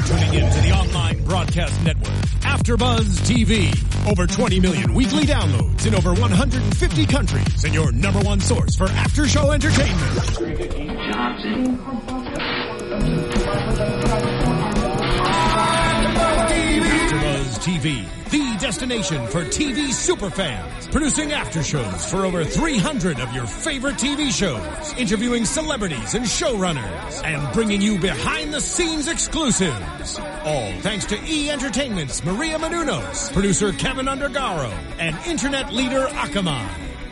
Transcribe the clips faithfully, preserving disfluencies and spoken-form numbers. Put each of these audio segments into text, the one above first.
tuning in to the online broadcast network, AfterBuzz T V. Over twenty million weekly downloads in over one hundred fifty countries, and your number one source for after-show entertainment. AfterBuzz T V, the destination for T V superfans, producing aftershows for over three hundred of your favorite T V shows, interviewing celebrities and showrunners, and bringing you behind-the-scenes exclusives. All thanks to E! Entertainment's Maria Menounos, producer Kevin Undergaro, and internet leader Akamai.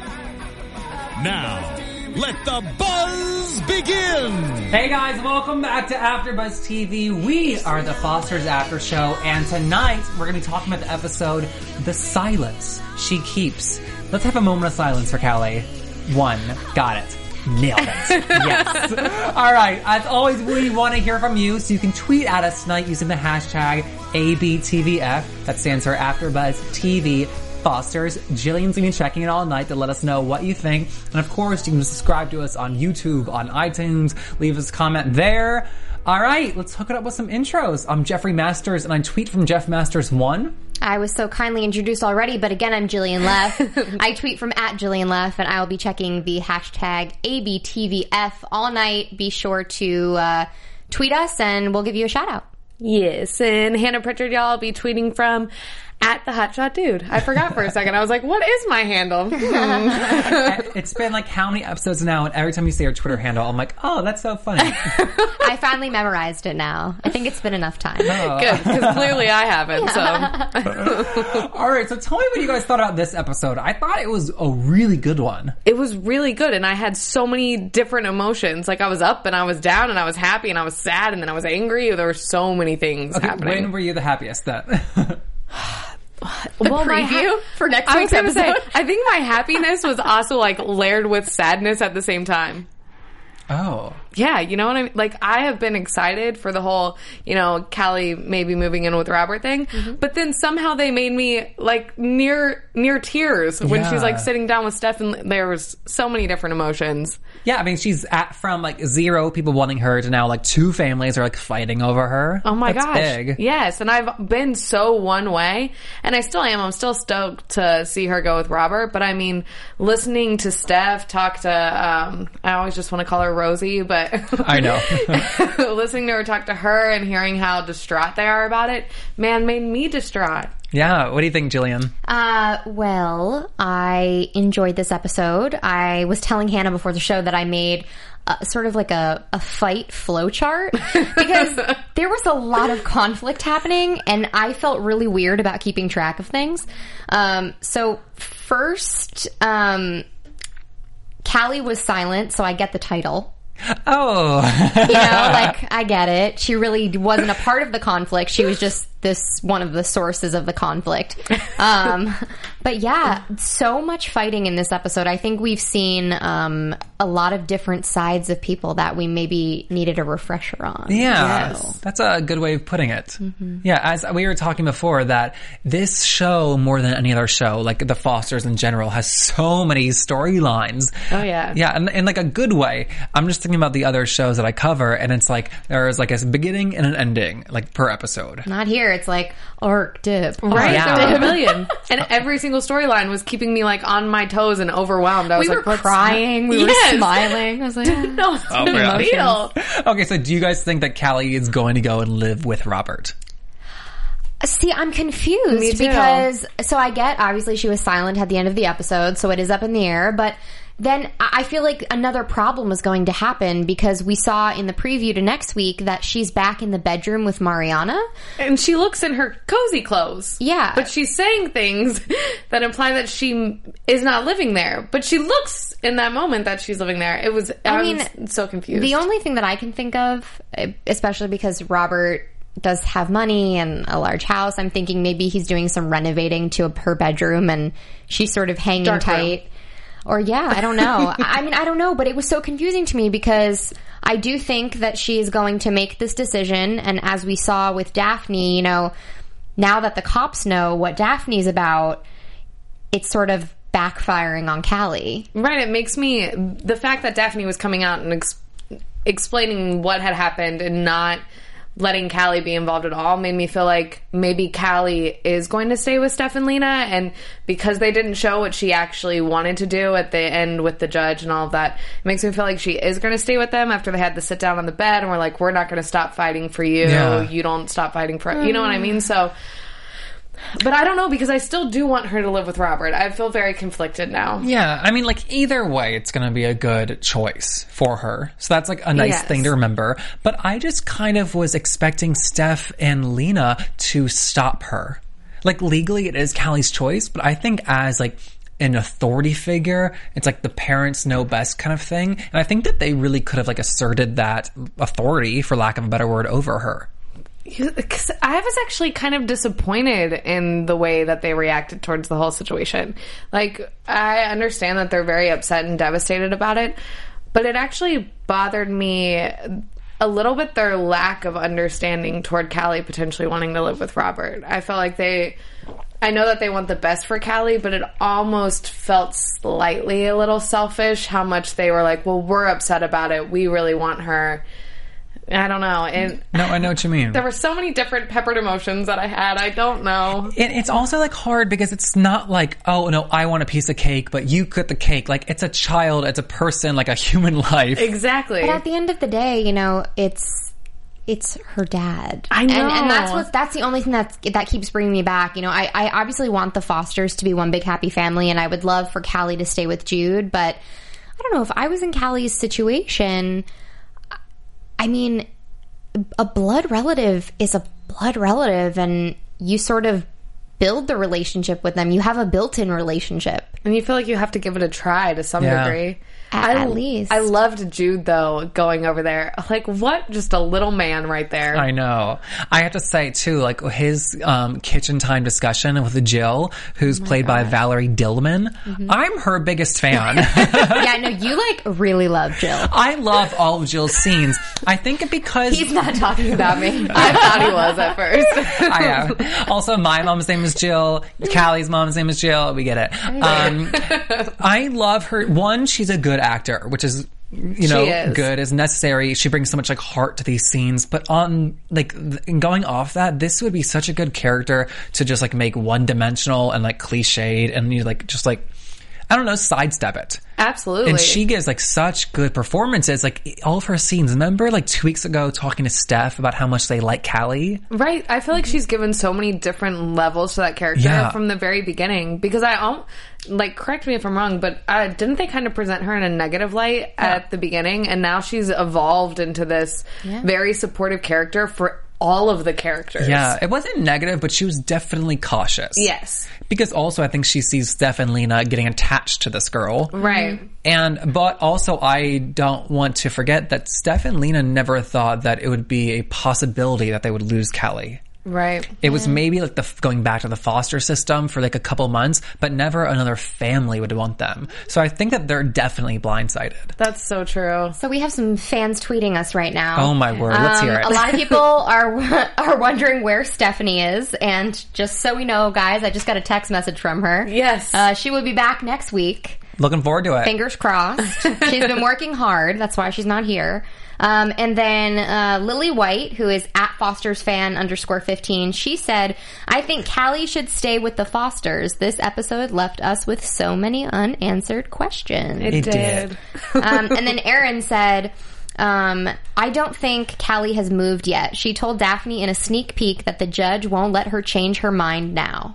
Now, let the buzz begin! Hey guys, welcome back to AfterBuzz T V. We are the Foster's After Show, and tonight we're going to be talking about the episode, The Silence She Keeps. Let's have a moment of silence for Callie. One. Got it. Nailed it. Yes. Alright, as always, we want to hear from you, so you can tweet at us tonight using the hashtag A B T V F. That stands for AfterBuzz T V. Fosters. Jillian's gonna be checking it all night to let us know what you think. And of course, you can subscribe to us on YouTube, on iTunes, leave us a comment there. Alright, let's hook it up with some intros. I'm Jeffrey Masters, and I tweet from Jeff Masters one. I was so kindly introduced already, but again, I'm Jillian Leff. I tweet from at Jillian Leff, and I will be checking the hashtag A B T V F all night. Be sure to uh, tweet us, and we'll give you a shout out. Yes, and Hannah Pritchard, y'all, will be tweeting from at the Hotshot Dude. I forgot for a second. I was like, what is my handle? Hmm. It's been like how many episodes now, and every time you say your Twitter handle, I'm like, oh, that's so funny. I finally memorized it now. I think it's been enough time. Oh. Good, because clearly I haven't, so. Alright, so tell me what you guys thought about this episode. I thought it was a really good one. It was really good, and I had so many different emotions. Like, I was up, and I was down, and I was happy, and I was sad, and then I was angry. There were so many things okay, happening. When were you the happiest then? The well, preview ha- for next week's I was episode. Say, I think my happiness was also like layered with sadness at the same time. Oh. Yeah, you know what I mean? Like, I have been excited for the whole, you know, Callie maybe moving in with Robert thing, mm-hmm. but then somehow they made me, like, near near tears when yeah. she's, like, sitting down with Steph, and there was so many different emotions. Yeah, I mean, she's at from, like, zero people wanting her to now, like, two families are, like, fighting over her. Oh, my That's gosh. big. Yes, and I've been so one way, and I still am. I'm still stoked to see her go with Robert, but, I mean, listening to Steph talk to, um, I always just want to call her Rosie, but... I know. Listening to her talk to her and hearing how distraught they are about it, man, made me distraught. Yeah, what do you think, Jillian? Uh, well, I enjoyed this episode. I was telling Hannah before the show that I made uh, sort of like a, a fight flowchart because there was a lot of conflict happening, and I felt really weird about keeping track of things. Um, so first, um, Callie was silent, so I get the title. Oh. You know, like, I get it. She really wasn't a part of the conflict. She was just this one of the sources of the conflict. Um, but yeah, so much fighting in this episode. I think we've seen um, a lot of different sides of people that we maybe needed a refresher on. Yeah, yes. That's a good way of putting it. Mm-hmm. Yeah, as we were talking before, that this show, more than any other show, like the Fosters in general, has so many storylines. Oh, yeah. Yeah, and in like a good way. I'm just thinking about the other shows that I cover, and it's like, there's like a beginning and an ending, like per episode. Not here. It's like arc dip. Right, yeah. there were a million. And every single storyline was keeping me, like, on my toes and overwhelmed. I was We like, were what's crying. We yes. were smiling. I was like, Didn't know it's Oh, a really? big deal. Okay, so do you guys think that Callie is going to go and live with Robert? See, I'm confused Me too. because, so I get, obviously she was silent at the end of the episode, so it is up in the air, but then I feel like another problem is going to happen because we saw in the preview to next week that she's back in the bedroom with Mariana. And she looks in her cozy clothes. Yeah. But she's saying things that imply that she is not living there. But she looks in that moment that she's living there. It was, I, I mean, was so confused. The only thing that I can think of, especially because Robert does have money and a large house, I'm thinking maybe he's doing some renovating to her bedroom and she's sort of hanging Dark tight. room. Or yeah, I don't know. I mean, I don't know, but it was so confusing to me because I do think that she is going to make this decision. And as we saw with Daphne, you know, now that the cops know what Daphne's about, it's sort of backfiring on Callie. Right. It makes me, the fact that Daphne was coming out and ex- explaining what had happened and not letting Callie be involved at all made me feel like maybe Callie is going to stay with Steph and Lena, and because they didn't show what she actually wanted to do at the end with the judge and all of that, it makes me feel like she is going to stay with them after they had to sit down on the bed and we're like, we're not going to stop fighting for you. Yeah. You don't stop fighting for, you know what I mean? So, but I don't know, because I still do want her to live with Robert. I feel very conflicted now. Yeah, I mean, like, either way, it's going to be a good choice for her. So that's, like, a nice Yes. thing to remember. But I just kind of was expecting Steph and Lena to stop her. Like, legally, it is Callie's choice, but I think as, like, an authority figure, it's like the parents know best kind of thing. And I think that they really could have, like, asserted that authority, for lack of a better word, over her. Because I was actually kind of disappointed in the way that they reacted towards the whole situation. Like, I understand that they're very upset and devastated about it, but it actually bothered me a little bit their lack of understanding toward Callie potentially wanting to live with Robert. I felt like they... I know that they want the best for Callie, but it almost felt slightly a little selfish how much they were like, well, we're upset about it. We really want her. I don't know. And No, I know what you mean. there were so many different peppered emotions that I had. I don't know. It, it's also, like, hard because it's not like, oh, no, I want a piece of cake, but you cut the cake. Like, it's a child, it's a person, like a human life. Exactly. But at the end of the day, you know, it's it's her dad. I know. and, and that's what that's the only thing that that keeps bringing me back. You know, I, I obviously want the Fosters to be one big happy family, and I would love for Callie to stay with Jude. But I don't know, if I was in Callie's situation, I mean, a blood relative is a blood relative, and you sort of build the relationship with them. You have a built-in relationship. And you feel like you have to give it a try to some Yeah. degree. At, I, at least. I loved Jude, though, going over there. Like, what? Just a little man right there. I know. I have to say, too, like, his um, kitchen time discussion with Jill, who's Oh played by Valerie Dillman. Mm-hmm. I'm her biggest fan. Yeah, no, you, like, really love Jill. I love all of Jill's scenes. I think because... He's not talking about me. I thought he was at first. I am. Also, my mom's name is Jill. Callie's mom's name is Jill. We get it. Um, I love her. One, she's a good actor, which is, you know, She is. good, is necessary. She brings so much, like, heart to these scenes. But on, like, th- going off that, this would be such a good character to just, like, make one-dimensional and, like, cliched and, you like, just, like, I don't know, sidestep it. Absolutely. And she gives, like, such good performances. Like, all of her scenes. Remember, like, two weeks ago talking to Steph about how much they like Callie? Right. I feel like she's given so many different levels to that character Yeah. from the very beginning. Because I, al- like, correct me if I'm wrong, but uh, didn't they kind of present her in a negative light at the beginning? And now she's evolved into this very supportive character for all of the characters. Yeah, it wasn't negative, but she was definitely cautious. Yes. Because also I think she sees Steph and Lena getting attached to this girl. Right. And, but also I don't want to forget that Steph and Lena never thought that it would be a possibility that they would lose Callie. Right. It was maybe like the going back to the foster system for like a couple months, but never another family would want them. So I think that they're definitely blindsided. That's so true. So we have some fans tweeting us right now. Oh my word, let's Um, hear it. A lot of people are are wondering where Stephanie is, and just so we know, guys, I just got a text message from her. Yes. Uh, she will be back next week. Looking forward to it. Fingers crossed. She's been working hard. That's why she's not here. Um, and then uh, Lily White, who is at Foster's fan underscore fifteen, she said, I think Callie should stay with the Fosters. This episode left us with so many unanswered questions. It, It did. did. Um, and then Erin said, um, I don't think Callie has moved yet. She told Daphne in a sneak peek that the judge won't let her change her mind now.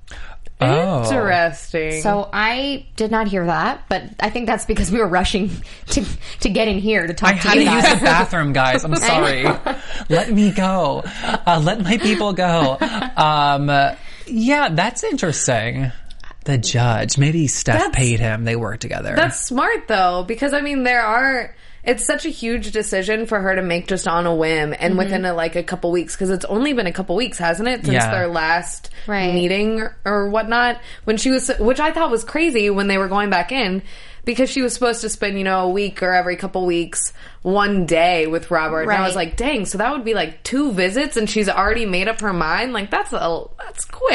Oh. Interesting. So I did not hear that, but I think that's because we were rushing to to get in here to talk I to had you to guys. use the bathroom, guys. I'm sorry. Let me go. Uh, let my people go. Um, uh, yeah, that's interesting. The judge. Maybe Steph That's- paid him. They worked together. That's smart, though, because, I mean, there are... It's such a huge decision for her to make just on a whim and Mm-hmm. within, a, like, a couple weeks, because it's only been a couple weeks, hasn't it, since Yeah. their last Right. meeting or, or whatnot, when she was... Which I thought was crazy when they were going back in, because she was supposed to spend, you know, a week or every couple weeks, one day with Robert. And I was Right. like, dang, so that would be, like, two visits, and she's already made up her mind? Like, that's a... That's quick.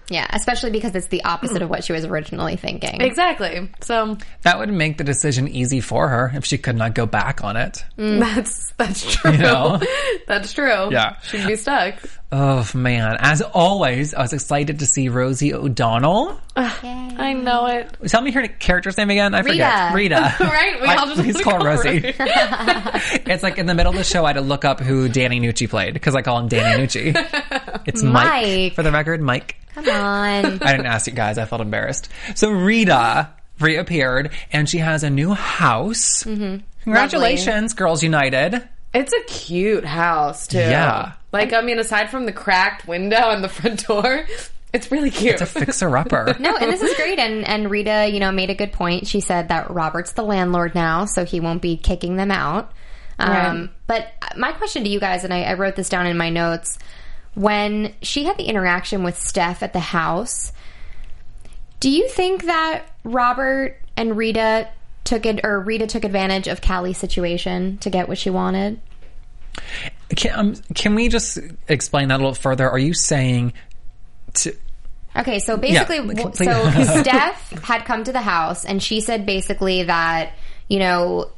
Yeah, especially because it's the opposite of what she was originally thinking. Exactly. So That would make the decision easy for her if she could not go back on it. that's that's true. You know? That's true. Yeah. She'd be stuck. Oh, man. As always, I was excited to see Rosie O'Donnell. I know it. Tell me her character's name again. I forget. Rita. Right? We I- all just please wanna call her call her Rosie. Rosie. It's like in the middle of the show, I had to look up who Danny Nucci played because I call him Danny Nucci. It's Mike. Mike. For the record, Mike. Come on. I didn't ask you guys. I felt embarrassed. So Rita reappeared, and she has a new house. Mm-hmm. Congratulations, Girls United. It's a cute house, too. Yeah. Like, I mean, aside from the cracked window and the front door, it's really cute. It's a fixer-upper. No, and this is great. And, and Rita, you know, made a good point. She said that Robert's the landlord now, so he won't be kicking them out. Um, Right. But my question to you guys, and I, I wrote this down in my notes, when she had the interaction with Steph at the house, do you think that Robert and Rita took it, or Rita took advantage of Callie's situation to get what she wanted? Can, um, can we just explain that a little further? Are you saying... To, Okay, so basically, Yeah, w- complete- so Steph had come to the house, and she said basically that, you know,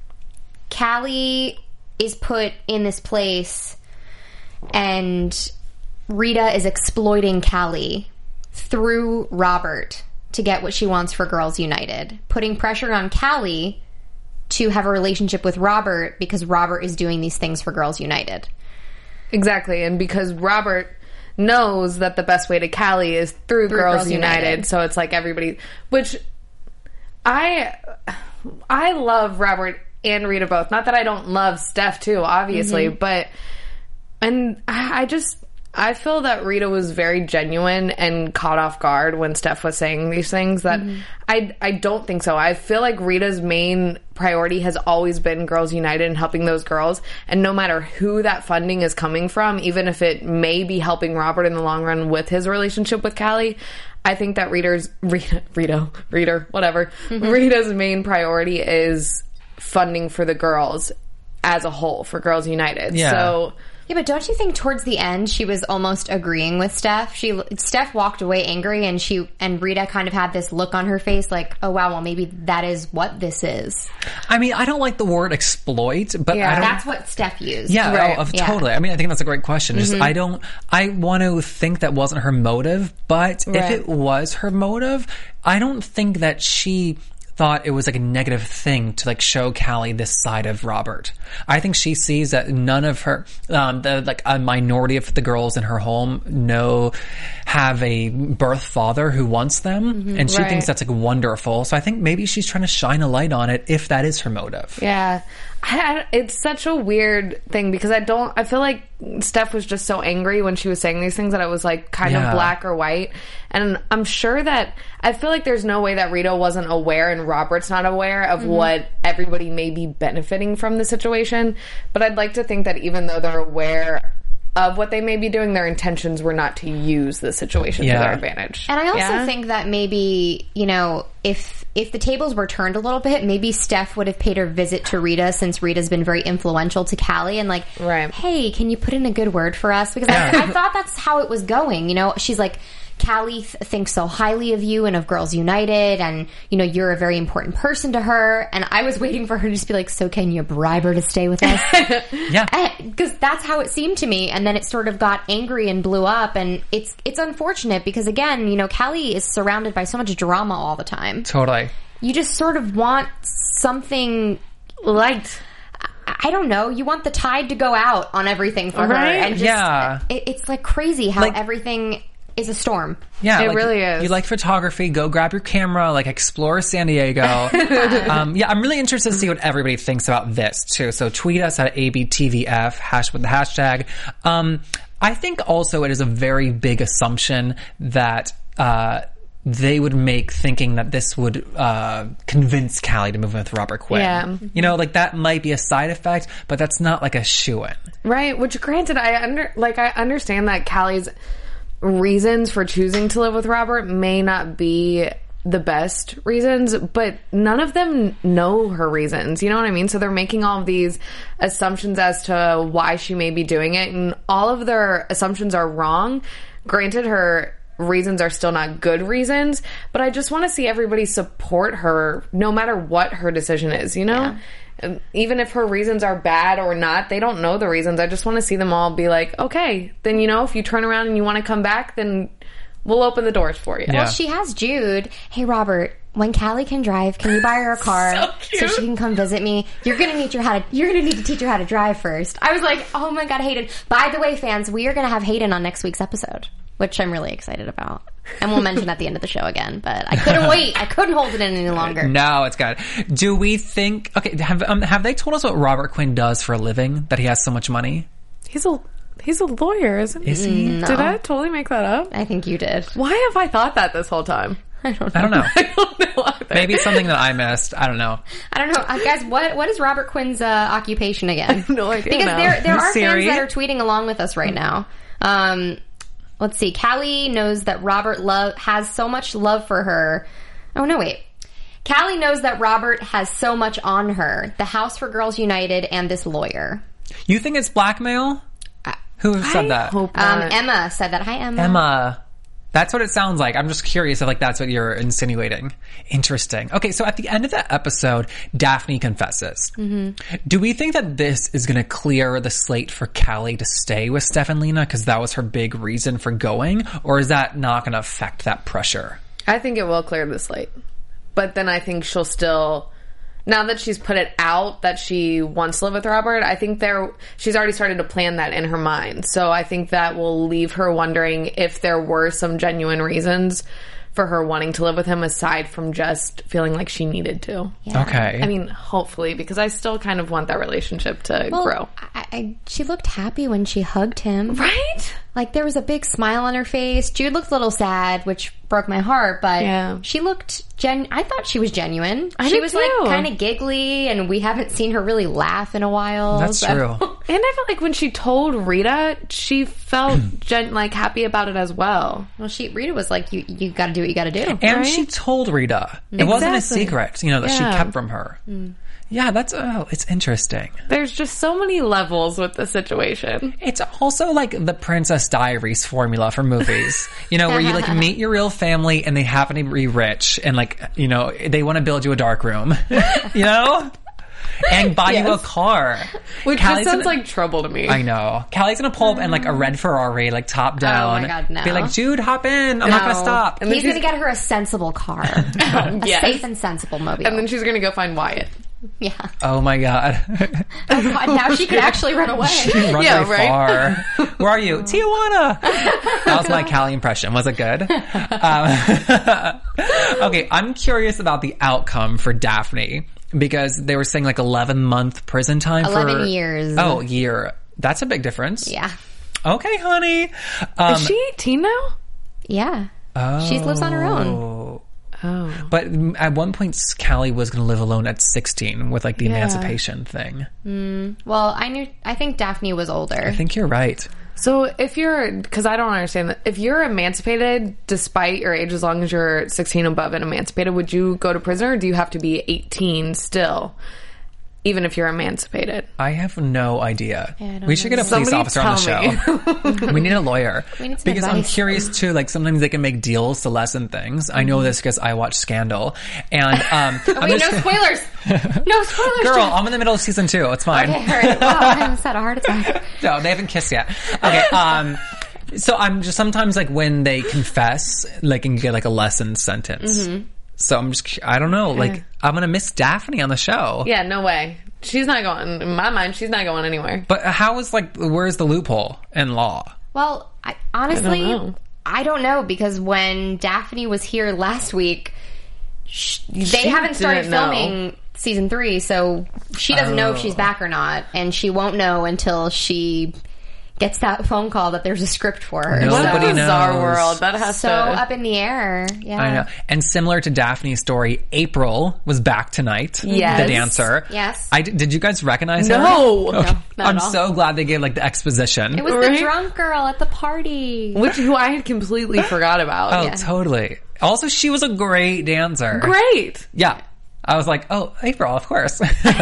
Callie is put in this place, and Rita is exploiting Callie through Robert to get what she wants for Girls United, putting pressure on Callie to have a relationship with Robert because Robert is doing these things for Girls United. Exactly, and because Robert knows that the best way to Callie is through, Through Girls, Girls United. United. So it's like everybody, which I I love Robert and Rita both. Not that I don't love Steph too, obviously, Mm-hmm. but and I I just I feel that Rita was very genuine and caught off guard when Steph was saying these things that Mm-hmm. I I don't think so. I feel like Rita's main priority has always been Girls United and helping those girls, and no matter who that funding is coming from, even if it may be helping Robert in the long run with his relationship with Callie, I think that Rita's Rita Rita Rita whatever Mm-hmm. Rita's main priority is funding for the girls as a whole for Girls United. Yeah. So Yeah, but don't you think towards the end she was almost agreeing with Steph? She Steph walked away angry, and she and Rita kind of had this look on her face, like, "Oh wow, well maybe that is what this is." I mean, I don't like the word exploit, but Yeah, I don't... That's what Steph used. Yeah, Right. oh, of- Yeah. totally. I mean, I think that's a great question. Just, I don't, I want to think that wasn't her motive, but if Right. it was her motive, I don't think that she thought it was like a negative thing to like show Callie this side of Robert. I think she sees that none of her, um, the, like a minority of the girls in her home know, have a birth father who wants them, and she Right. thinks that's like wonderful. So I think maybe she's trying to shine a light on it if that is her motive. yeah, I, I, it's such a weird thing because I don't. I feel like Steph was just so angry when she was saying these things that it was like kind Yeah. of black or white. And I'm sure that I feel like there's no way that Rita wasn't aware and Robert's not aware of what everybody may be benefiting from the situation. But I'd like to think that even though they're aware of what they may be doing, their intentions were not to use the situation Yeah. to their advantage. And I also Yeah? think that maybe, you know, if if the tables were turned a little bit, maybe Steph would have paid her visit to Rita, since Rita's been very influential to Callie, and like, Right. hey, can you put in a good word for us? Because I, I thought that's how it was going. You know, she's like, Callie th- thinks so highly of you and of Girls United, and, you know, you're a very important person to her. And I was waiting for her to just be like, so can you bribe her to stay with us? Yeah. Because that's how it seemed to me, and then it sort of got angry and blew up, and it's it's unfortunate because, again, you know, Callie is surrounded by so much drama all the time. Totally. You just sort of want something Light. I I don't know. You want the tide to go out on everything for Right? her, and just, Yeah. it, it's like crazy how Like- everything is a storm. Yeah, It like, really is. You like photography? Go grab your camera, like explore San Diego. um, yeah, I'm really interested to see what everybody thinks about this too. So tweet us at A B T V F hash with the hashtag. Um, I think also it is a very big assumption that uh, they would make, thinking that this would uh, convince Callie to move in with Robert Quinn. Yeah. You know, like that might be a side effect, but that's not like a shoo-in. Right, which granted, I under like I understand that Callie's reasons for choosing to live with Robert may not be the best reasons, but none of them know her reasons. You know what I mean? So they're making all of these assumptions as to why she may be doing it, and all of their assumptions are wrong. Granted, her reasons are still not good reasons, but I just want to see everybody support her no matter what her decision is, you know? Yeah. And even if her reasons are bad or not, they don't know the reasons. I just want to see them all be like, okay, then, you know, if you turn around and you want to come back, then we'll open the doors for you. Yeah. Well, she has Jude. Hey, Robert, when Callie can drive, can you buy her a car So so, cute. she can come visit me? You're gonna need your how to. You're gonna need to teach her how to drive first. I was like, oh my god, Hayden. By the way, fans, we are gonna have Hayden on next week's episode, which I'm really excited about, and we'll mention at the end of the show again. But I couldn't wait. I couldn't hold it in any longer. No, it's good. Do we think... Okay, have um, have they told us what Robert Quinn does for a living? That he has so much money? He's a he's a lawyer, isn't he? Is he? No. Did I totally make that up? I think you did. Why have I thought that this whole time? I don't know. I don't know. I don't know either. Maybe it's something that I missed. I don't know. I don't know, uh, guys. What what is Robert Quinn's uh, occupation again? I have no idea Because now. there there are Siri? fans that are tweeting along with us right now. Um, let's see. Callie knows that Robert love has so much love for her. Oh no, wait. Callie knows that Robert has so much on her. The House for Girls United and this lawyer. You think it's blackmail? Who said I that? hope Um, not. Emma said that. Hi, Emma. Emma. That's what it sounds like. I'm just curious if like that's what you're insinuating. Interesting. Okay, so at the end of that episode, Daphne confesses. Mm-hmm. Do we think that this is going to clear the slate for Callie to stay with Steph and Lena because that was her big reason for going? Or is that not going to affect that pressure? I think it will clear the slate. But then I think she'll still... Now that she's put it out that she wants to live with Robert, I think there she's already started to plan that in her mind. So I think that will leave her wondering if there were some genuine reasons for her wanting to live with him aside from just feeling like she needed to. Yeah. Okay. I mean, hopefully, because I still kind of want that relationship to Well, grow. I, I, she looked happy when she hugged him. Right? Like, there was a big smile on her face. Jude looked a little sad, which broke my heart, but Yeah. she looked gen... I thought she was genuine. I she did was, too. like, kind of giggly, and we haven't seen her really laugh in a while. That's so- true. And I felt like when she told Rita, she felt gen- like happy about it as well. Well, she Rita was like, you you got to do what you got to do. And Right? she told Rita. It wasn't a Exactly. secret, you know, that she Yeah. kept from her. Yeah, that's... Oh, it's interesting. There's just so many levels with the situation. It's also like the Princess Diaries formula for movies, you know, where you like meet your real family and they happen to be rich and like, you know, they want to build you a dark room, you know, and buy you a Yes. car. Which Callie's just sounds gonna- like trouble to me. I know. Callie's gonna pull up in like a red Ferrari, like top down. my God, no. Be like, Jude, hop in. I'm not gonna No. stop. And then He's going to she's- get her a sensible car. a Yes. safe and sensible mobile. And then she's going to go find Wyatt. yeah. Oh my God. Oh, God, now she could actually run away. Run Yeah, very right? far. Where are you? Tijuana. That was my Callie impression. Was it good? Um, okay, I'm curious about the outcome for Daphne because they were saying like eleven month prison time. eleven for, years. Oh, year. That's a big difference. Yeah. Okay, honey. Um, Is she eighteen now? Yeah. She lives on her own. oh. Oh. But at one point, Callie was going to live alone at sixteen with like the Yeah. emancipation thing. Well, I knew. I think Daphne was older. I think you're right. So if you're, because I don't understand that, if you're emancipated despite your age, as long as you're sixteen above and emancipated, would you go to prison or do you have to be eighteen still? Even if you're emancipated. I have no idea. Yeah, I don't we should know. get a police Somebody officer on the tell show. We need a lawyer. We need some because I'm advice. curious too, like sometimes they can make deals to lessen things. I know this because I watch Scandal. And um I'm Wait, just- no spoilers. No spoilers. Girl, Jeff. I'm in the middle of season two. It's fine. Okay, all right. Wow, I almost had a heart attack. No, they haven't kissed yet. Okay, um so I'm just sometimes like when they confess, like and get like a lessened sentence. Mm-hmm. So I'm just I don't know, like I'm gonna miss Daphne on the show. Yeah, no way. She's not going, in my mind, she's not going anywhere. But how is like where's the loophole in law? Well, I, honestly, I don't know. I don't know because when Daphne was here last week, sh- they She haven't started didn't know. filming season three, so she doesn't know if she's back or not, and she won't know until she gets that phone call that there's a script for her. No. So- Nobody What a bizarre knows. world. That has so to... up in the air. Yeah. I know. And similar to Daphne's story, April was back tonight. Yes. The dancer. Yes. I, did you guys recognize her? No. Okay. not I'm at all. so glad they gave like the exposition. It was Right? the drunk girl at the party. Which who I had completely forgot about. oh, yeah. totally. Also, she was a great dancer. Great. Yeah. I was like, oh, April, of course.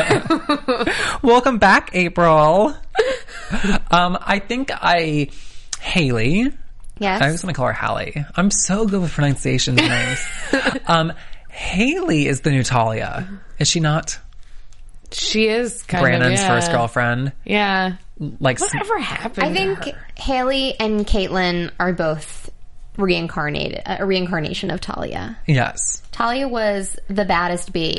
Welcome back, April. um, I think I, Haley, Yes. I was going to call her Hallie. I'm so good with pronunciations and names. um, Haley is the new Talia. Is she not? She is kind Brandon's of, yeah. first girlfriend. Yeah. Like, Whatever happened I think to her? Haley and Caitlyn are both reincarnated, a reincarnation of Talia. yes. Talia was the baddest bee.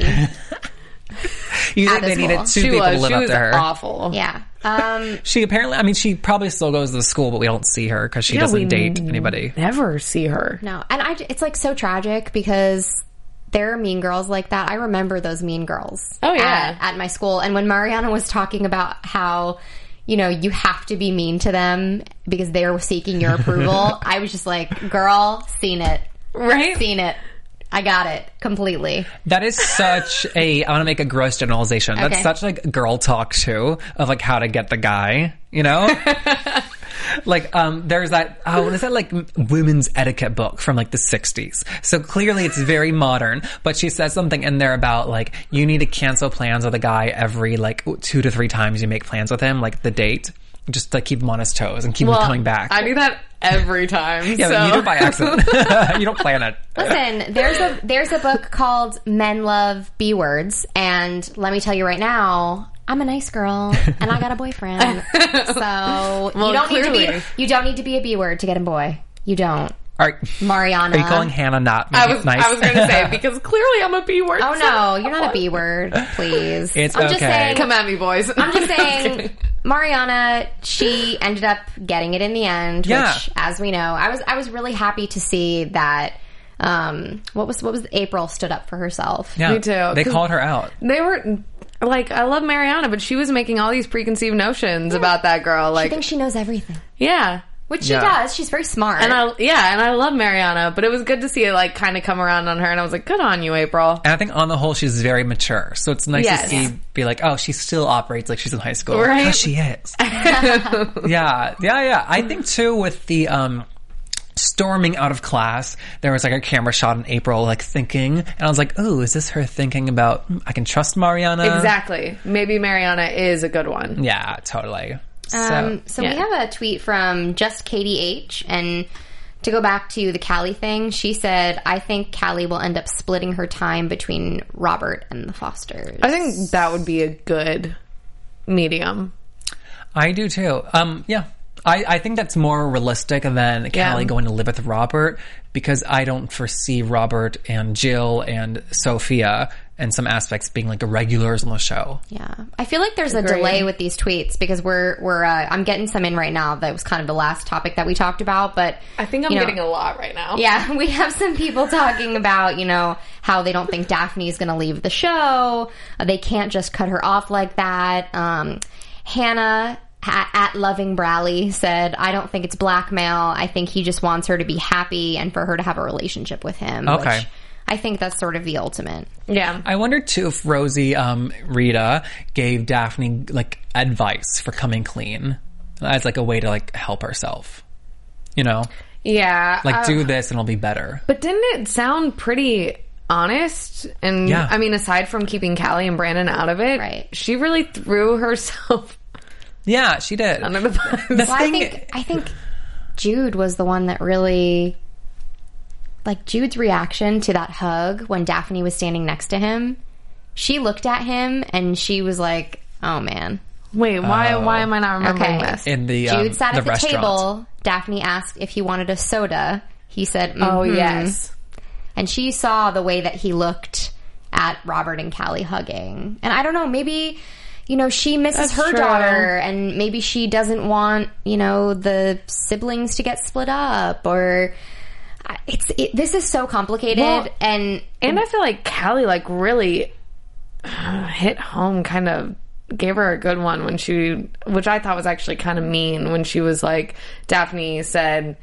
You At think the they needed school. two She people was. to live She up was to her. awful. Yeah. Um, She apparently, I mean, she probably still goes to the school, but we don't see her because she Yeah, we doesn't date anybody. Never see her. no. And I, it's like so tragic because there are mean girls like that. I remember those mean girls. Oh, yeah. At, at my school. And when Mariana was talking about how, you know, you have to be mean to them because they're seeking your approval, I was just like, girl, seen it. Right? Seen it. I got it completely. That is such a, I want to make a gross generalization. That's Okay. such like girl talk too, of like how to get the guy, you know? Like, um, there's that, oh, what is that like women's etiquette book from like the sixties? So clearly it's very modern, but she says something in there about like, you need to cancel plans with a guy every like two to three times you make plans with him, like the date. Just to keep him on his toes and keep him coming back. I do that every time. yeah, so. but you do it by accident. You don't plan it. Listen, there's a there's a book called Men Love B Words, and let me tell you right now, I'm a nice girl and I got a boyfriend. So Well, you don't need clearly. to be you don't need to be a B word to get a boy. You don't. All right. Mariana. Are you calling Hannah not I maybe was, nice? I was going to say, because clearly I'm a B word. Oh no, you're not a B word, please. It's I'm just okay. saying Come at me, boys. I'm just saying Mariana, she ended up getting it in the end, Yeah. which as we know, I was I was really happy to see that um what was what was April stood up for herself. Yeah, Me too. They 'Cause- called her out. They were, like, I love Mariana, but she was making all these preconceived notions about that girl. I Like, think she knows everything. yeah. Which she Yeah. does. She's very smart. And I, yeah, and I love Mariana, but it was good to see it, like, kind of come around on her, and I was like, good on you, April. And I think on the whole, she's very mature. So it's nice Yes. to see, be like, oh, she still operates like she's in high school. Right. 'Cause she is. yeah, yeah, yeah. I think too with the, um, storming out of class, there was like a camera shot in April, like thinking, and I was like, oh, is this her thinking about, "Hmm, I can trust Mariana? Exactly. Maybe Mariana is a good one. Yeah, totally. So, Um, so yeah. we have a tweet from Just Katie H. And to go back to the Callie thing, she said, I think Callie will end up splitting her time between Robert and the Fosters. I think that would be a good medium. I do too. Um, yeah. I, I think that's more realistic than Yeah. Callie going to live with Robert, because I don't foresee Robert and Jill and Sophia and some aspects being like regulars on the show. Yeah. I feel like there's a Agreed. delay with these tweets because we're, we're, uh, I'm getting some in right now. That was kind of the last topic that we talked about, but I think I'm you know, getting a lot right now. yeah, we have some people talking about, you know, how they don't think Daphne's going to leave the show. Uh, They can't just cut her off like that. Um, Hannah at, at Loving Brally said, I don't think it's blackmail. I think he just wants her to be happy and for her to have a relationship with him. Okay. Which I think that's sort of the ultimate. Yeah. I wonder too if Rosie um, Rita gave Daphne like advice for coming clean as like a way to like help herself. You know, Yeah. like uh, do this and it'll be better. But didn't it sound pretty honest? And Yeah. I mean, aside from keeping Callie and Brandon out of it, Right. she really threw herself Yeah, she did. under the bus. The Well, I thing- think I think Jude was the one that really, like Jude's reaction to that hug when Daphne was standing next to him. She looked at him and she was like, "Oh man." Wait, why? Oh. Why am I not remembering Okay. this? in the um, Jude sat the at the restaurant. table. Daphne asked if he wanted a soda. He said, oh "Mhm." yes. And she saw the way that he looked at Robert and Callie hugging. And I don't know, maybe, you know, she misses That's her true. daughter and maybe she doesn't want, you know, the siblings to get split up or I- it's it, this is so complicated Well, and And I feel like Callie like really uh, hit home, kind of gave her a good one when she, which I thought was actually kind of mean when she was like, Daphne said,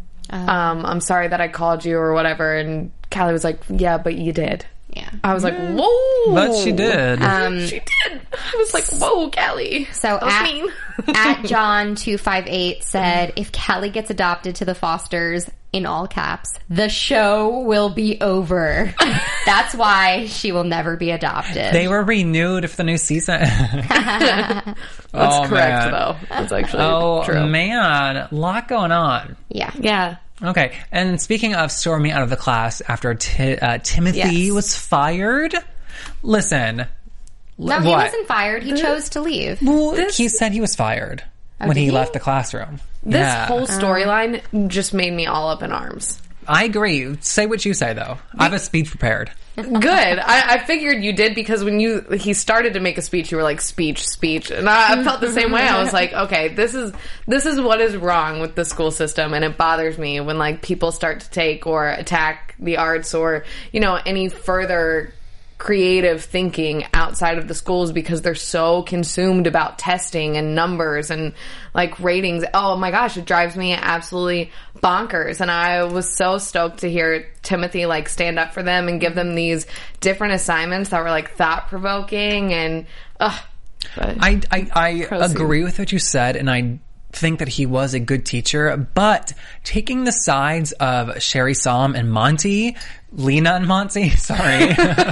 um, I'm sorry that I called you or whatever. And Callie was like, yeah, but you did. yeah. I was like, whoa. But she did. Um, She did. I was like, whoa, Callie. So That was at, mean. at John two five eight said, if Callie gets adopted to the Fosters, in all caps, the show will be over. That's why she will never be adopted. They were renewed for the new season. That's Oh, correct, man. though. That's actually Oh, true. man. A lot going on. Yeah. Yeah. Okay. And speaking of storming out of the class after Ti- uh, Timothy Yes. was fired, listen. No, he wasn't fired. He chose to leave. Well, he said he was fired when did he he? left the classroom. This Yeah. whole storyline just made me all up in arms. I agree. Say what you say, though. I have a speech prepared. Good. I, I figured you did because when you he started to make a speech, you were like speech, speech, and I, I felt the same way. I was like, okay, this is this is what is wrong with the school system, and it bothers me when like people start to take or attack the arts or you know any further creative thinking outside of the schools because they're so consumed about testing and numbers and like ratings. Oh my gosh, it drives me absolutely bonkers. And I was so stoked to hear Timothy like stand up for them and give them these different assignments that were like thought provoking and ugh. But- I, I, I Proceed. agree with what you said, and I think that he was a good teacher, but taking the sides of Sherry Som and Monty, Lena and Monty, sorry,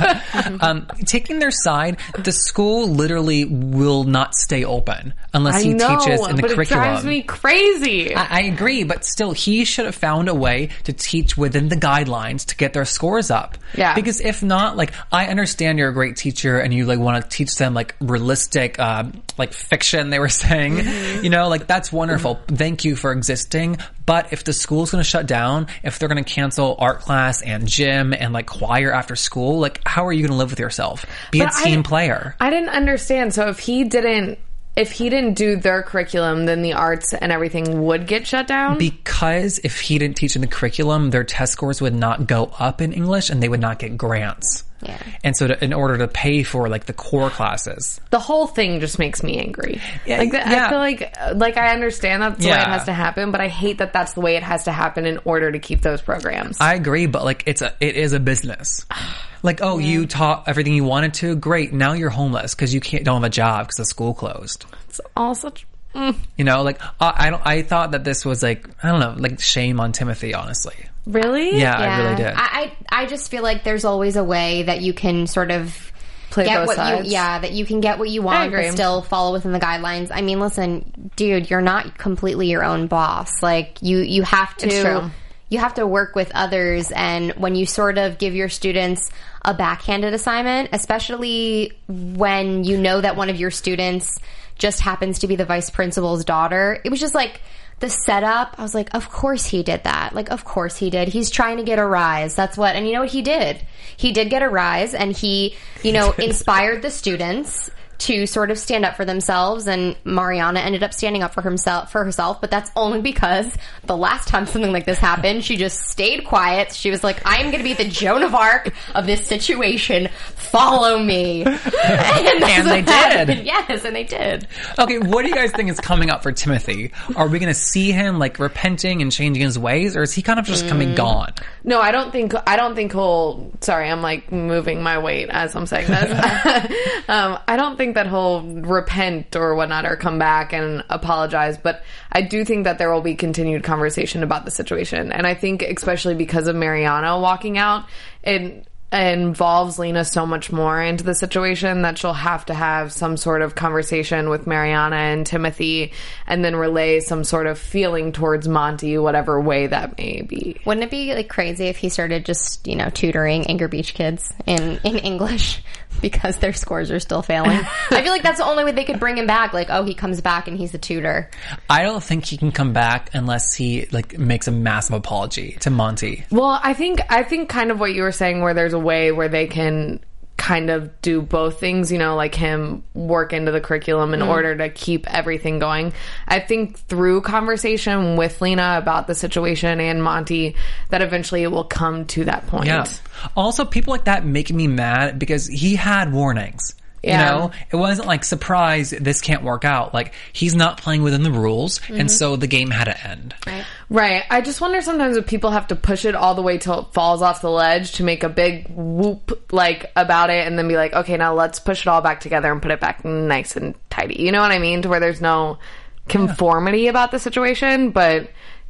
um, taking their side, the school literally will not stay open unless I he know, teaches in the but curriculum. it drives me crazy. I, I agree, but still, he should have found a way to teach within the guidelines to get their scores up. Yeah. Because if not, like, I understand you're a great teacher and you, like, want to teach them, like, realistic, um, like, fiction, they were saying. Mm-hmm. You know, like, that's wonderful. Thank you for existing. But if the school's going to shut down, if they're going to cancel art class and gym and, like, choir after school, like, how are you going to live with yourself? Be But a team I- player. I didn't understand. So if he didn't, if he didn't do their curriculum, then the arts and everything would get shut down. Because if he didn't teach in the curriculum, their test scores would not go up in English and they would not get grants. Yeah. And so to, in order to pay for like the core classes. The whole thing just makes me angry. Yeah, like the, yeah. I feel like like I understand that's the way Yeah. it has to happen, but I hate that that's the way it has to happen in order to keep those programs. I agree, but like it's a, it is a business. Like, oh, you taught everything you wanted to. Great. Now you're homeless because you can't, don't have a job because the school closed. It's all such. Mm, You know, like I, I don't, I thought that this was like, I don't know, like shame on Timothy, honestly. really? Yeah, I really did. I, I I just feel like there's always a way that you can sort of Play get both what sides. you yeah that you can get what you want agree. but still follow within the guidelines. I mean, listen, dude, you're not completely your own boss. Like you you have to It's true. you have to work with others, and when you sort of give your students a backhanded assignment, especially when you know that one of your students just happens to be the vice principal's daughter, it was just like the setup. I was like, of course he did that. Like, of course he did. He's trying to get a rise. That's what, and you know what he did? He did get a rise, and he, you know, inspired the students to sort of stand up for themselves, and Mariana ended up standing up for himself for herself, but that's only because the last time something like this happened, she just stayed quiet. She was like, I am going to be the Joan of Arc of this situation. Follow me. And, that's And what they did. happened. Yes, and they did. Okay, what do you guys think is coming up for Timothy? Are we going to see him like repenting and changing his ways, or is he kind of just coming gone? No, I don't think. I don't think he'll. Sorry, I'm like moving my weight as I'm saying this. um, I don't think that he'll repent or whatnot or come back and apologize. But I do think that there will be continued conversation about the situation, and I think especially because of Mariana walking out, it involves Lena so much more into the situation that she'll have to have some sort of conversation with Mariana and Timothy, and then relay some sort of feeling towards Monty, whatever way that may be. Wouldn't it be like crazy if he started just, you know, tutoring Anchor Beach kids in, in English because their scores are still failing? I feel like that's the only way they could bring him back. Like, oh, he comes back and he's a tutor. I don't think he can come back unless he like makes a massive apology to Monty. Well, I think I think kind of what you were saying, where there's a way where they can kind of do both things, you know, like him work into the curriculum in order to keep everything going. I think through conversation with Lena about the situation and Monty, that eventually it will come to that point. Yeah. Also, people like that make me mad because he had warnings. Yeah. You know, it wasn't like, surprise, this can't work out. Like, he's not playing within the rules, and so the game had to end. Right. I just wonder sometimes if people have to push it all the way till it falls off the ledge to make a big whoop like about it, and then be like, okay, now let's push it all back together and put it back nice and tidy. You know what I mean? To where there's no conformity about the situation, but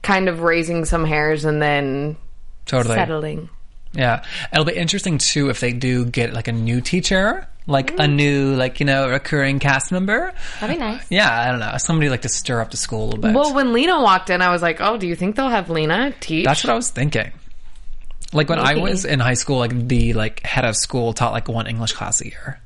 kind of raising some hairs and then Totally. settling. Yeah. It'll be interesting, too, if they do get, like, a new teacher. Like, mm. a new, like, you know, recurring cast member. That'd be nice. Yeah, I don't know. Somebody, like, to stir up the school a little bit. Well, when Lena walked in, I was like, oh, do you think they'll have Lena teach? That's what I was thinking. Like, when Maybe. I was in high school, like, the, like, head of school taught, like, one English class a year.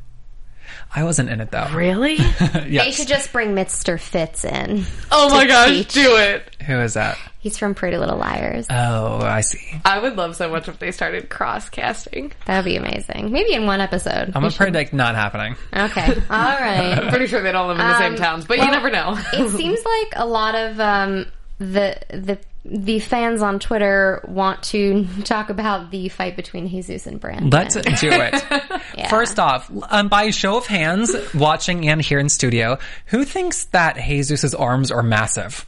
I wasn't in it, though. Really? Yes. They should just bring Mister Fitz in. Oh my to gosh, teach. do it. Who is that? He's from Pretty Little Liars. Oh, I see. I would love so much if they started cross-casting. That would be amazing. Maybe in one episode. I'm We going to predict not happening. should- Okay. All right. I'm pretty sure they don't live in the same Um, towns, but you well, never know. It seems like a lot of um, the the the fans on Twitter want to talk about the fight between Jesus and Brandon. Let's do it. Yeah. First off, um, by show of hands, watching and here in studio, who thinks that Jesus' arms are massive?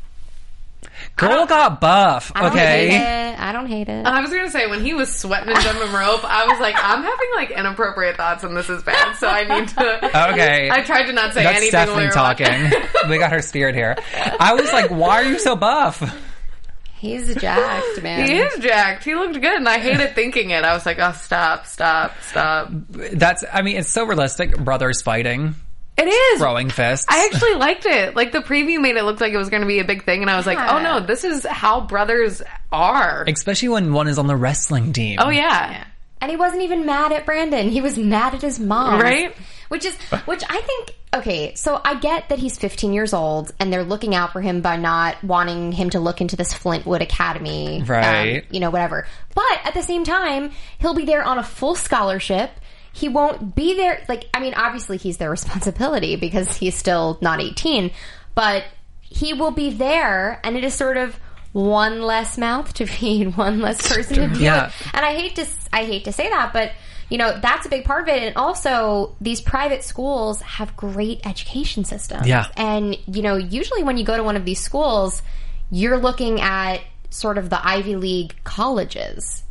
Girl got buff, I don't okay? hate it. I don't hate it. I was going to say, when he was sweating and jumping rope, I was like, I'm having, like, inappropriate thoughts and this is bad, so I need to... Okay. I tried to not say That's anything when we Stephanie were talking. watching. We got her spirit here. I was like, why are you so buff? He's jacked, man. He is jacked. He looked good, and I hated thinking it. I was like, oh, stop, stop, stop. That's, I mean, it's so realistic. Brothers fighting, It is. throwing fists. I actually liked it. Like, the preview made it look like it was going to be a big thing, and I was like, Yeah. oh no, this is how brothers are. Especially when one is on the wrestling team. Oh, yeah. And he wasn't even mad at Brandon. He was mad at his mom. Right? Which is, which I think, okay, so I get that he's fifteen years old and they're looking out for him by not wanting him to look into this Flintwood Academy. Right. Um, you know, whatever. But at the same time, he'll be there on a full scholarship. He won't be there, like, I mean, obviously he's their responsibility because he's still not eighteen, but he will be there and it is sort of one less mouth to feed, one less person to deal Yeah. with. And I hate to, I hate to say that, but you know, that's a big part of it. And also, these private schools have great education systems. Yeah. And, you know, usually when you go to one of these schools, you're looking at sort of the Ivy League colleges.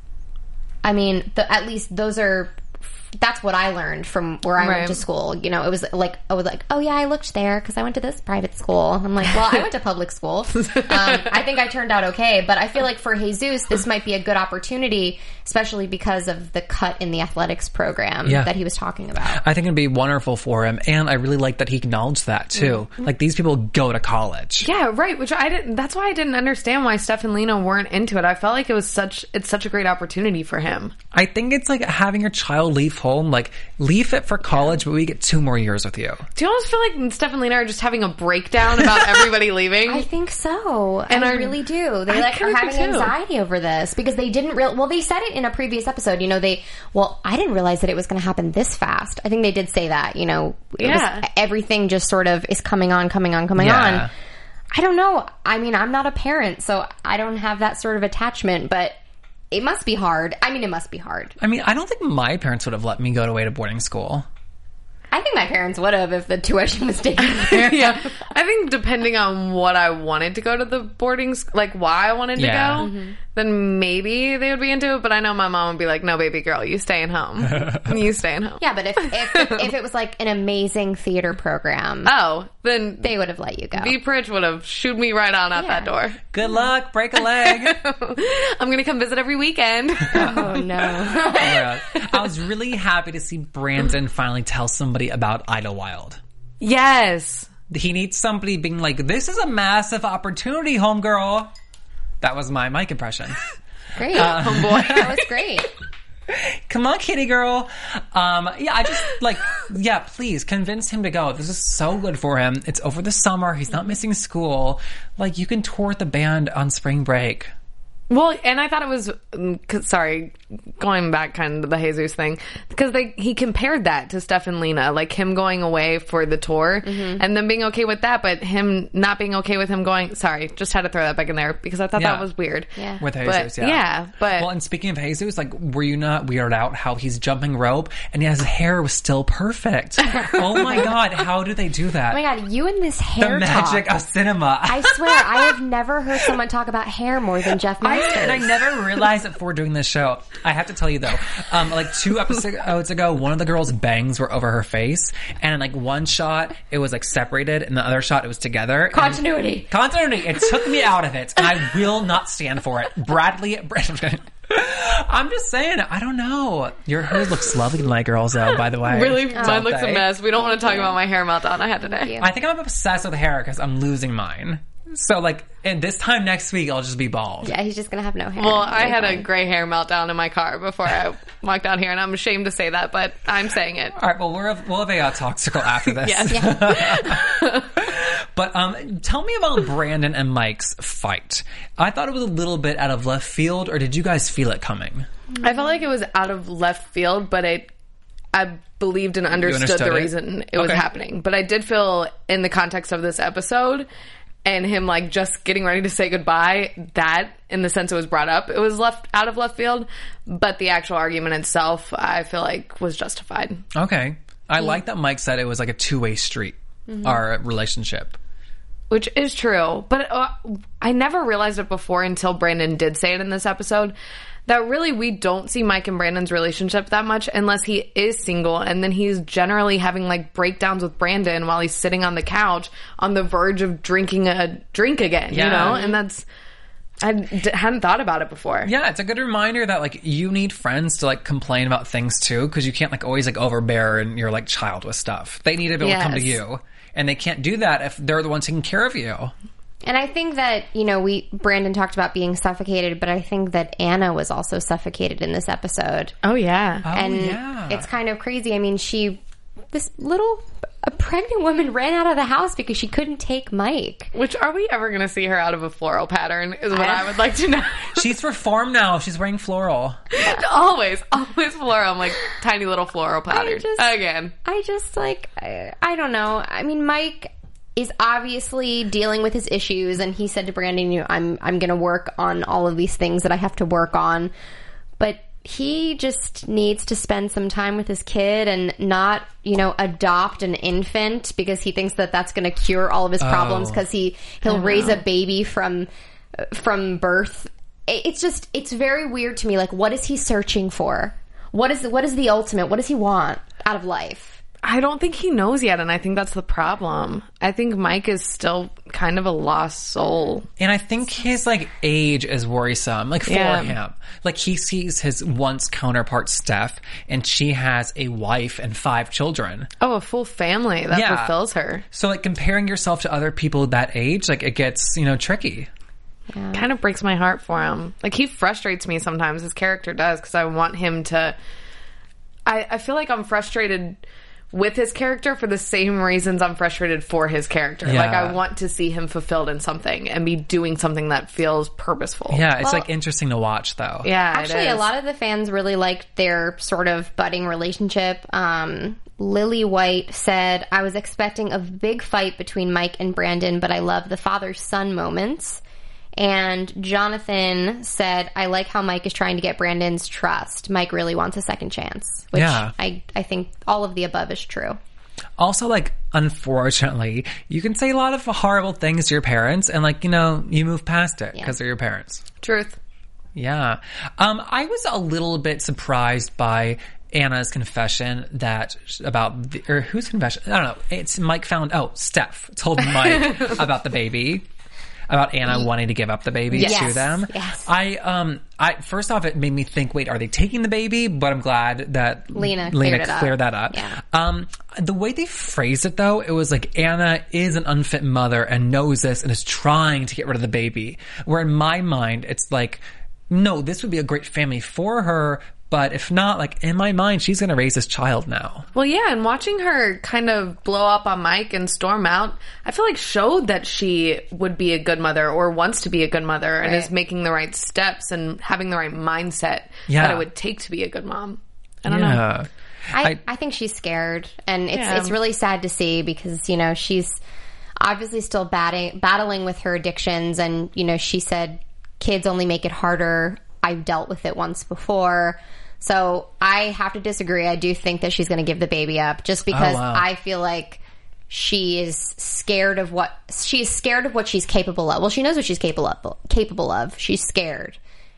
I mean, the, at least those are... That's what I learned from where I Right. went to school. You know, it was like, I was like, oh yeah, I looked there because I went to this private school. I'm like, well, I went to public school. Um, I think I turned out okay, but I feel like for Jesus, this might be a good opportunity, especially because of the cut in the athletics program Yeah. that he was talking about. I think it'd be wonderful for him, and I really like that he acknowledged that too. Mm-hmm. Like, these people go to college. Yeah, right. Which I didn't. That's why I didn't understand why Steph and Lena weren't into it. I felt like it was such. It's such a great opportunity for him. I think it's like having your child leave home, like, leave it for college, but we get two more years with you. Do you almost feel like Steph and Lena are just having a breakdown about everybody leaving? I think so. And I are- really do. They I like are kinda do having too. anxiety over this because they didn't real. Well, they said it in a previous episode. You know, they. Well, I didn't realize that it was going to happen this fast. I think they did say that. You know, it Yeah. was, everything just sort of is coming on, coming on, coming Yeah. on. I don't know. I mean, I'm not a parent, so I don't have that sort of attachment. But it must be hard. I mean, it must be hard. I mean, I don't think my parents would have let me go away to boarding school. I think my parents would have if the tuition was taken care. Yeah, I think depending on what I wanted to go to the boarding school, like why I wanted to Yeah. go, Mm-hmm. then maybe they would be into it. But I know my mom would be like, "No, baby girl, you staying home. You staying home." Yeah, but if, if if it was like an amazing theater program, Oh, then they would have let you go. V. Pritch would have shooed me right on out that door. Good luck, break a leg. I'm gonna come visit every weekend. Oh no. Yeah. I was really happy to see Brandon finally tell somebody about Idlewild. Yes. He needs somebody being like, this is a massive opportunity, homegirl. That was my mic impression. Great. Homeboy. That was great. Come on, kitty girl. Um, yeah, I just, like, yeah, please convince him to go. This is so good for him. It's over the summer. He's not missing school. Like, you can tour with the band on spring break. Well, and I thought it was, um, 'cause- sorry, going back kind of to the Jesus thing, because they he compared that to Steph and Lena, like him going away for the tour and them being okay with that, but him not being okay with him going, sorry, just had to throw that back in there because I thought Yeah. that was weird. Yeah. With But, Jesus, yeah. yeah, but Well, and speaking of Jesus, like, were you not weirded out how he's jumping rope and yet his hair was still perfect? Oh my god, how do they do that? Oh my god, you and this the hair magic talk. of cinema. I swear, I have never heard someone talk about hair more than Jeff I monsters. And I never realized it before doing this show. I have to tell you though, um, like two episodes ago, one of the girls' bangs were over her face, and in like one shot it was like separated, and the other shot it was together. Continuity. And continuity. It took me out of it, and I will not stand for it. Bradley. I'm just saying, I don't know. Your hair looks lovely tonight, girls, though, by the way. Really, mine Don't looks a they? mess. We don't want to talk about my hair meltdown I had today. I think I'm obsessed with hair because I'm losing mine. So, like, and this time next week, I'll just be bald. Yeah, he's just gonna have no hair. Well, I Really had fun. a gray hair meltdown in my car before I walked out here, and I'm ashamed to say that, but I'm saying it. All right, well, we're, we'll have a uh, talksicle after this. Yes. Yeah. But um, tell me about Brandon and Mike's fight. I thought it was a little bit out of left field, or did you guys feel it coming? I felt like it was out of left field, but it, I believed and understood, understood the it? reason it was Okay. happening. But I did feel, in the context of this episode, and him like just getting ready to say goodbye, that in the sense it was brought up, it was left out of left field. But the actual argument itself, I feel like, was justified. Okay. I like that Mike said it was like a two-way street, our relationship. Which is true. But uh, I never realized it before until Brandon did say it in this episode, that really we don't see Mike and Brandon's relationship that much unless he is single, and then he's generally having like breakdowns with Brandon while he's sitting on the couch on the verge of drinking a drink again, Yeah. you know? And that's... I d- hadn't thought about it before. Yeah, it's a good reminder that like you need friends to like complain about things too, because you can't like always like overbear and your like child with stuff. They need to be able to come to Yes. you, and they can't do that if they're the ones taking care of you. And I think that, you know, we Brandon talked about being suffocated, but I think that Anna was also suffocated in this episode. Oh, yeah. Oh, and yeah. it's kind of crazy. I mean, she, this little, a pregnant woman ran out of the house because she couldn't take Mike. Which, are we ever going to see her out of a floral pattern is what I would like to know. She's reformed now. She's wearing floral. always, always floral. I'm like, tiny little floral patterns. just- Again. I just like, I, I don't know. I mean, Mike is obviously dealing with his issues, and he said to Brandon, you know, I'm, I'm going to work on all of these things that I have to work on. But he just needs to spend some time with his kid and not, you know, adopt an infant because he thinks that that's going to cure all of his problems because he, he'll raise a baby from, from birth. It- It's just, it's very weird to me. Like, what is he searching for? What is, what is the ultimate? What does he want out of life? I don't think he knows yet, and I think that's the problem. I think Mike is still kind of a lost soul. And I think his like age is worrisome, like for Yeah. him. Like he sees his once counterpart Steph, and she has a wife and five children. Oh, a full family that Yeah. fulfills her. So like comparing yourself to other people that age, like it gets, you know, tricky. Kind of breaks my heart for him. Like, he frustrates me sometimes. His character does, because I want him to... I, I feel like I'm frustrated with his character for the same reasons I'm frustrated for his character. Yeah. Like, I want to see him fulfilled in something and be doing something that feels purposeful. Yeah, it's Well- like interesting to watch though. Yeah, Actually, it a is. lot of the fans really liked their sort of budding relationship. Um, Lily White said, I was expecting a big fight between Mike and Brandon, but I love the father-son moments. And Jonathan said, I like how Mike is trying to get Brandon's trust. Mike really wants a second chance. Which Yeah. I, I think all of the above is true. Also, like, unfortunately, you can say a lot of horrible things to your parents, and like, you know, you move past it because they're your parents. Truth. Yeah. Um, I was a little bit surprised by Anna's confession that about the, or whose confession? I don't know. It's Mike found. Oh, Steph told Mike about the baby. About Anna wanting to give up the baby Yes. to them. Yes. I um I first off it made me think, wait, are they taking the baby? But I'm glad that Lena Lena cleared it up. cleared that up. Yeah. Um the way they phrased it though, it was like Anna is an unfit mother and knows this and is trying to get rid of the baby. Where in my mind it's like, no, this would be a great family for her. But if not, like, in my mind, she's going to raise this child now. Well, yeah, and watching her kind of blow up on Mike and storm out, I feel like showed that she would be a good mother or wants to be a good mother and is making the right steps and having the right mindset Yeah. that it would take to be a good mom. I don't know. Yeah. I, I- I think she's scared, and it's Yeah. it's really sad to see because you know she's obviously still batting, battling with her addictions, and you know she said kids only make it harder. I've dealt with it once before, so I have to disagree. I do think that she's going to give the baby up just because Oh, wow. I feel like she is scared of what she's scared of what she's capable of. Well, she knows what she's capable of. Capable of. She's scared.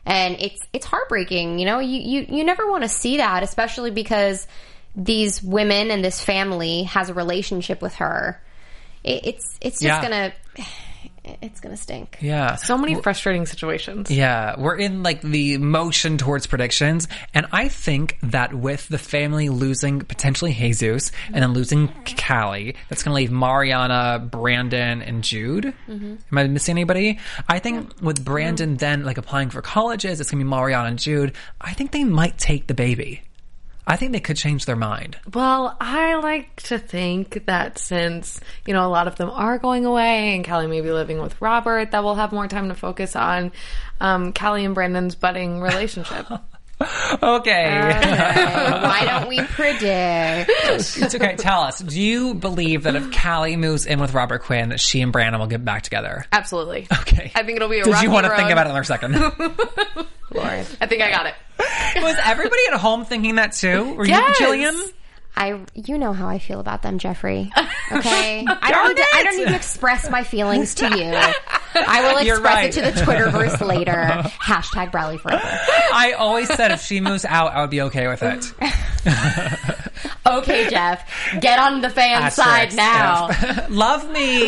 And it's it's heartbreaking, you know. You you, you never want to see that, especially because these women and this family has a relationship with her. It, it's it's just Yeah. gonna it's gonna stink. Yeah. So many frustrating situations. Yeah, we're in like the motion towards predictions, and I think that with the family losing potentially Jesus and then losing Callie, that's going to leave Mariana, Brandon, and Jude. Mm-hmm. Am I missing anybody? I think with Brandon then like applying for colleges, it's going to be Mariana and Jude. I think they might take the baby. I think they could change their mind. Well, I like to think that since, you know, a lot of them are going away and Callie may be living with Robert, that we'll have more time to focus on um, Callie and Brandon's budding relationship. Okay. Okay, why don't we predict? It's okay. Tell us, do you believe that if Callie moves in with Robert Quinn, that she and Brandon will get back together? Absolutely. Okay. I think it'll be a Did rocky you want to road. think about it another second? Lord. I think I got it. Was everybody at home thinking that too? Were Yes. you, Jillian? I, you know how I feel about them, Jeffrey. Okay, I don't need to, I don't need to express my feelings to you. I will You're express right. it to the Twitterverse later. Hashtag Bradley forever. I always said if she moves out, I would be okay with it. Okay, Jeff, get on the fan side Asterisk, now. F. Love me.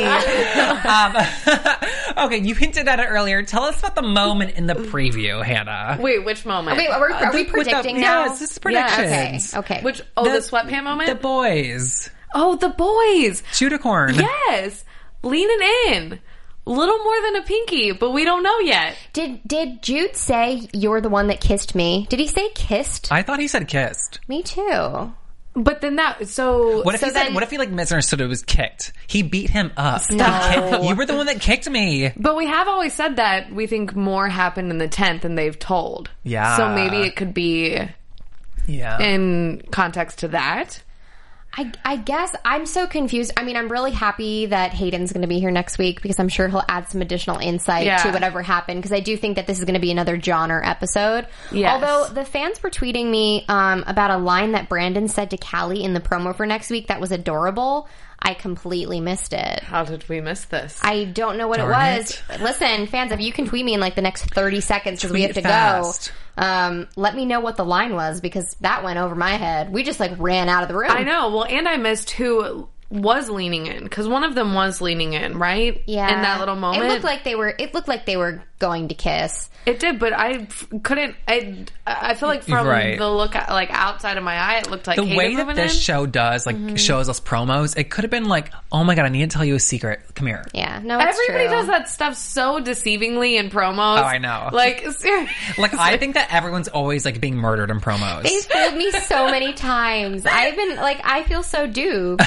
um, okay, you hinted at it earlier. Tell us about the moment in the preview, Hannah. Wait, which moment? Wait, are we, are we With the- predicting now? Yes, this is predictions. Yeah, okay, okay. Which, oh, the, sweatpant moment? The boys. oh, the boys. Judicorn. Yes. Leaning in. Little more than a pinky, but we don't know yet. Did did Jude say you're the one that kissed me? Did he say kissed? I thought he said kissed. Me too. But then that, so... What if So he said? then- What if he like misunderstood it was kicked? He beat him up. No. He kicked- you were the one that kicked me. But we have always said that we think more happened in the tenth than they've told. Yeah. So maybe it could be Yeah. in context to that. I, I guess I'm so confused. I mean, I'm really happy that Hayden's going to be here next week because I'm sure he'll add some additional insight Yeah. to whatever happened because I do think that this is going to be another Johnner episode. Yes. Although the fans were tweeting me um, about a line that Brandon said to Callie in the promo for next week that was adorable. I completely missed it. How did we miss this? I don't know what Darn it was. it. Listen, fans, if you can tweet me in like the next thirty seconds because we have Tweet to fast. go, um, let me know what the line was because that went over my head. We just like ran out of the room. I know. Well, and I missed who was leaning in because one of them was leaning in, right? Yeah. In that little moment, It looked like they were, it looked like they were going to kiss. it did. But I f- couldn't. I I feel like from Right. the look at, like outside of my eye, it looked like The Hayden way that moving this in. show does, like, shows us promos, it could have been like, oh my god, I need to tell you a secret. Come here. Yeah, no, it's Everybody true. does that stuff so deceivingly in promos. Oh, I know. Like, seriously. Like, I think that everyone's always like being murdered in promos. They fooled me so many times. I've been like, I feel so duped.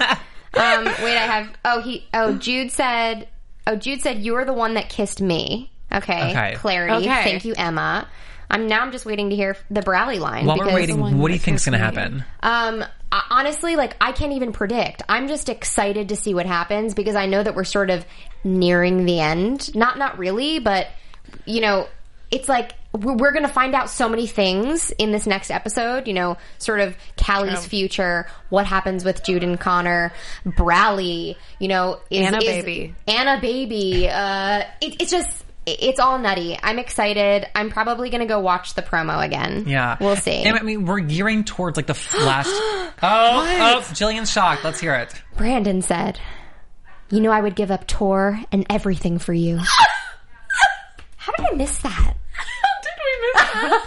um, wait, I have. Oh, he. Oh, Jude said. Oh, Jude said you were the one that kissed me. Okay, Okay. clarity. Okay. Thank you, Emma. I'm now. I'm just waiting to hear the Bradley line. While because, we're waiting, what do you think's going to happen? Um, I- honestly, like I can't even predict. I'm just excited to see what happens because I know that we're sort of nearing the end. Not, not really, but you know, it's like we're, we're going to find out so many things in this next episode. You know, sort of Callie's future, what happens with Jude and Connor, Bradley. You know, is, Anna is- baby. Anna baby. Uh, it, it's just. It's all nutty. I'm excited. I'm probably going to go watch the promo again. Yeah. We'll see. And, I mean, we're gearing towards like the f- last. oh, oh, Jillian's shocked. Let's hear it. Brandon said, you know I would give up Tor and everything for you. How did I miss that? How did we miss that?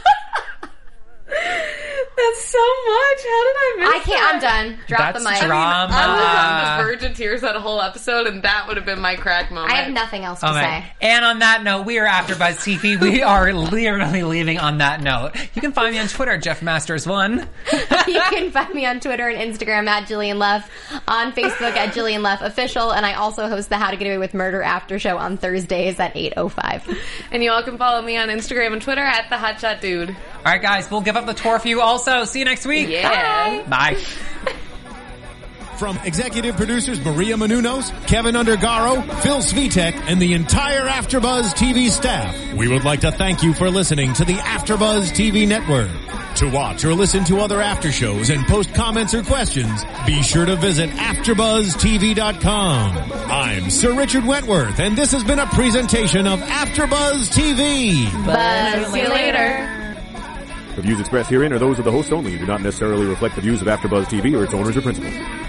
That's so much. How did I miss I can't. I'm that? done. Drop That's the mic. drama. I was on Uh, the verge of tears that whole episode, and that would have been my crack moment. I have nothing else to Okay. say. And on that note, we are AfterBuzz T V. We are literally leaving on that note. You can find me on Twitter, Jeff Masters one. You can find me on Twitter and Instagram at Jillian Leff, on Facebook at Jillian Leff Official, and I also host the How to Get Away with Murder After Show on Thursdays at eight oh five. And you all can follow me on Instagram and Twitter at the Hotshot Dude. All right, guys, we'll give up the tour for you also. See you next week. Yeah. Bye. From executive producers Maria Menounos, Kevin Undergaro, Phil Svitek, and the entire AfterBuzz T V staff, we would like to thank you for listening to the AfterBuzz T V network. To watch or listen to other after shows and post comments or questions, be sure to visit after buzz t v dot com. I'm Sir Richard Wentworth, and this has been a presentation of AfterBuzz T V. Buzz you later. The views expressed herein are those of the host only and do not necessarily reflect the views of AfterBuzz T V or its owners or principals.